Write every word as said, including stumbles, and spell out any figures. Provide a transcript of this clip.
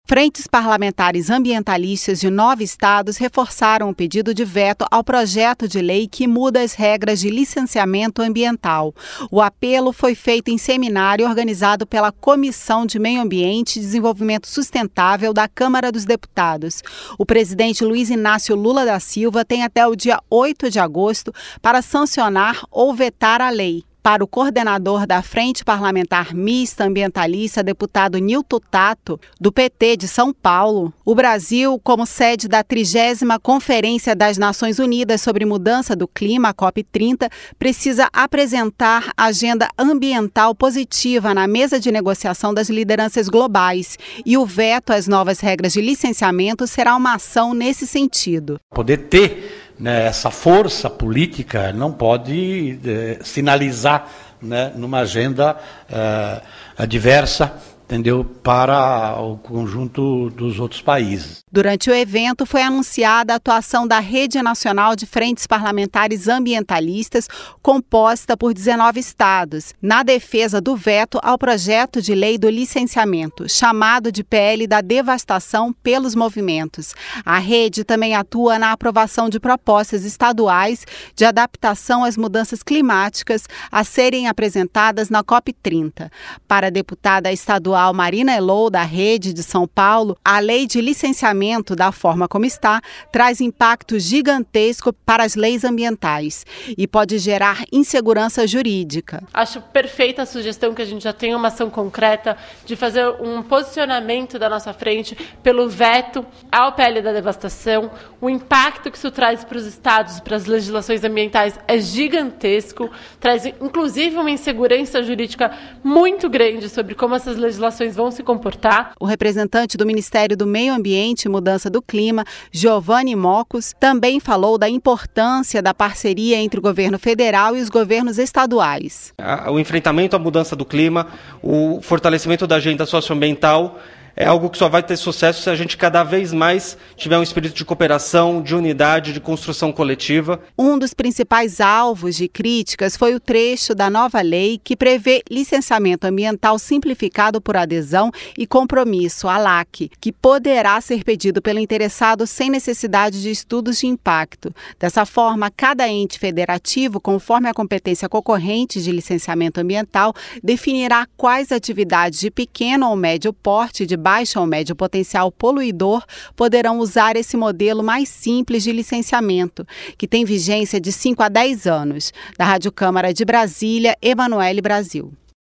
Frentes parlamentares ambientalistas de nove estados reforçaram o pedido de veto ao projeto de lei que muda as regras de licenciamento ambiental. O apelo foi feito em seminário organizado pela Comissão de Meio Ambiente e Desenvolvimento Sustentável da Câmara dos Deputados. O presidente Luiz Inácio Lula da Silva tem até o dia oito de agosto para sancionar ou vetar a lei. Para o coordenador da Frente Parlamentar Mista Ambientalista, deputado Nilton Tato, do P T de São Paulo, o Brasil, como sede da trigésima Conferência das Nações Unidas sobre Mudança do Clima, a COP trinta, precisa apresentar agenda ambiental positiva na mesa de negociação das lideranças globais. E o veto às novas regras de licenciamento será uma ação nesse sentido. Poder ter Né, essa força política não pode eh, sinalizar, né, numa agenda eh, adversa, entendeu, para o conjunto dos outros países. Durante o evento foi anunciada a atuação da Rede Nacional de Frentes Parlamentares Ambientalistas, composta por dezenove estados, na defesa do veto ao projeto de lei do licenciamento, chamado de P L da devastação pelos movimentos. A rede também atua na aprovação de propostas estaduais de adaptação às mudanças climáticas a serem apresentadas na COP trinta. Para a deputada estadual Marina Elou, da Rede de São Paulo, a lei de licenciamento, da forma como está, traz impacto gigantesco para as leis ambientais e pode gerar insegurança jurídica. Acho perfeita a sugestão que a gente já tenha uma ação concreta de fazer um posicionamento da nossa frente pelo veto ao P L da devastação. O impacto que isso traz para os estados, para as legislações ambientais é gigantesco, traz inclusive uma insegurança jurídica muito grande sobre como essas legislações vão se comportar. O representante do Ministério do Meio Ambiente e Mudança do Clima, Giovanni Mocos, também falou da importância da parceria entre o governo federal e os governos estaduais. O enfrentamento à mudança do clima, o fortalecimento da agenda socioambiental é algo que só vai ter sucesso se a gente cada vez mais tiver um espírito de cooperação, de unidade, de construção coletiva. Um dos principais alvos de críticas foi o trecho da nova lei que prevê licenciamento ambiental simplificado por adesão e compromisso, a LAC, que poderá ser pedido pelo interessado sem necessidade de estudos de impacto. Dessa forma, cada ente federativo, conforme a competência concorrente de licenciamento ambiental, definirá quais atividades de pequeno ou médio porte, de baixo ou médio potencial poluidor, poderão usar esse modelo mais simples de licenciamento, que tem vigência de cinco a dez anos. Da Rádio Câmara de Brasília, Emanuele Brasil.